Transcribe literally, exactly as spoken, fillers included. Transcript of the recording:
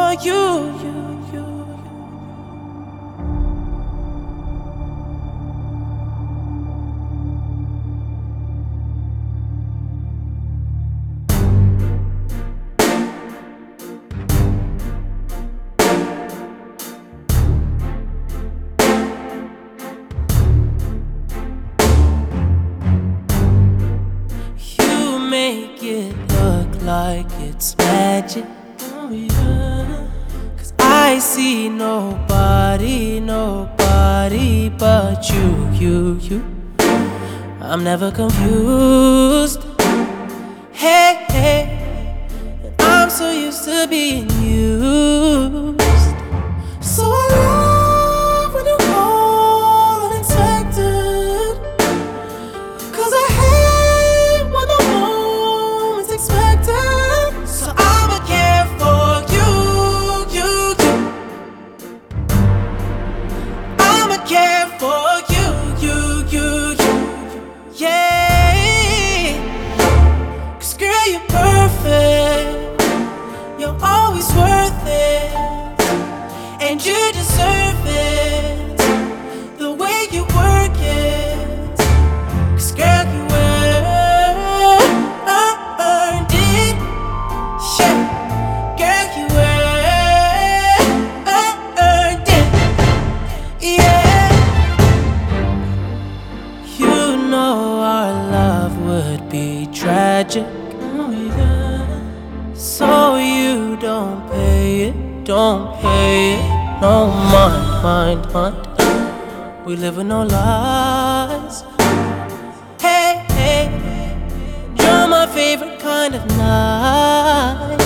for you, you, you. You make it look like it's magic. Oh yeah. 'Cause I see nobody, nobody but you, you, you. I'm never confused. Hey, hey. And I'm so used to being used. So I love when you call unexpected. 'Cause I hate when the moment's expected. So I'ma care for you, you, you. I'ma care for you, you, you, you. Yeah. 'Cause girl, you're perfect. You're always worth it. And you deserve it. The way you work it. 'Cause girl, you earned it. Yeah. Girl, you earned it. Yeah. You know our love would be tragic. Oh yeah. So you don't pay it, don't pay it. No mind, mind, mind. We live with no lies. Hey, hey, you're my favorite kind of night.